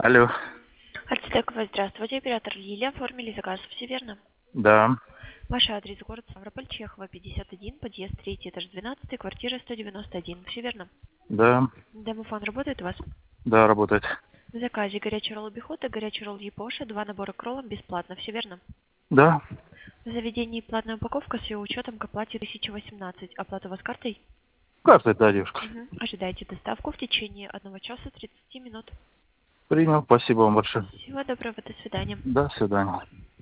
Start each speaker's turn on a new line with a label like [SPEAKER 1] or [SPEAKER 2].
[SPEAKER 1] Алло.
[SPEAKER 2] Альтстэковая, здравствуйте. Оператор Лилия. Оформили заказ. Все верно?
[SPEAKER 1] Да.
[SPEAKER 2] Ваш адрес город Ставрополь, Чехова, 51, подъезд 3, этаж 12, квартира 191. Все верно?
[SPEAKER 1] Да.
[SPEAKER 2] Домофон работает у вас?
[SPEAKER 1] Да, работает.
[SPEAKER 2] В заказе горячий ролл Бихота, горячий ролл Япоша, 2 набора к роллам бесплатно. Все верно?
[SPEAKER 1] Да.
[SPEAKER 2] В заведении платная упаковка с ее учетом к оплате 1018. Оплата у вас картой?
[SPEAKER 1] Картой, да, девушка.
[SPEAKER 2] Ожидайте доставку в течение 1 часа 30 минут.
[SPEAKER 1] Принял. Спасибо вам большое.
[SPEAKER 2] Всего доброго. До свидания.
[SPEAKER 1] До свидания.